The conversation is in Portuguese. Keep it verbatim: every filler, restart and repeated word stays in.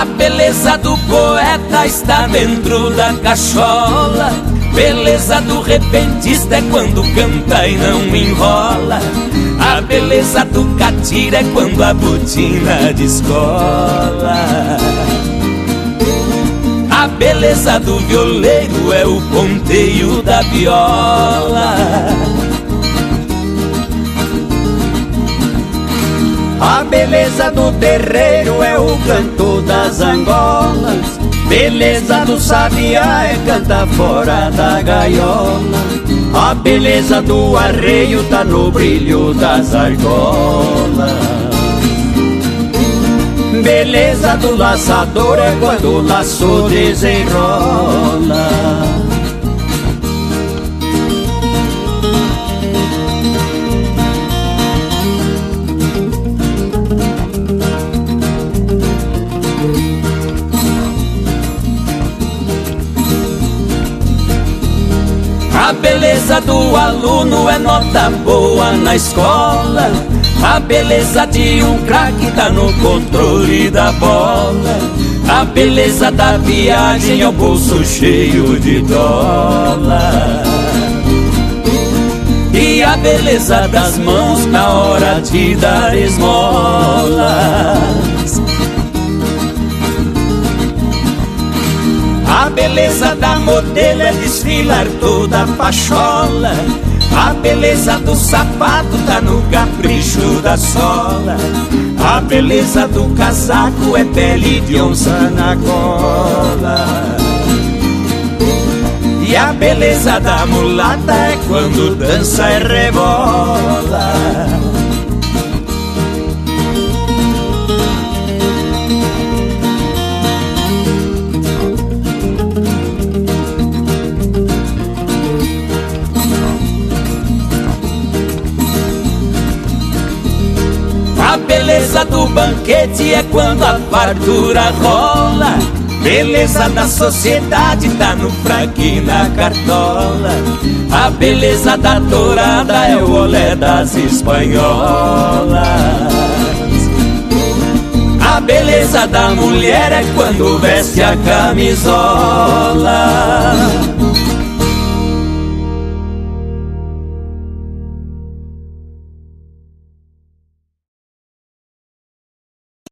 beleza do poeta está dentro da cachola. Beleza do repentista é quando canta e não enrola. A beleza do catira é quando a botina descola. A beleza do violeiro é o ponteio da viola. A beleza do terreiro é o canto das angolas. Beleza do sabiá é cantar fora da gaiola. A beleza do arreio tá no brilho das argolas. Beleza do laçador é quando o laço desenrola. A beleza do aluno é nota boa na escola. A beleza de um craque tá no controle da bola. A beleza da viagem é o bolso cheio de dólar. E a beleza das mãos na hora de dar esmolas. A beleza da modelo é desfilar toda a pachola. A beleza do sapato tá no capricho da sola. A beleza do casaco é pele de onça na gola. E a beleza da mulata é quando dança e rebola. A beleza do banquete é quando a fartura rola. Beleza da sociedade tá no fraque e na cartola. A beleza da tourada é o olé das espanholas. A beleza da mulher é quando veste a camisola.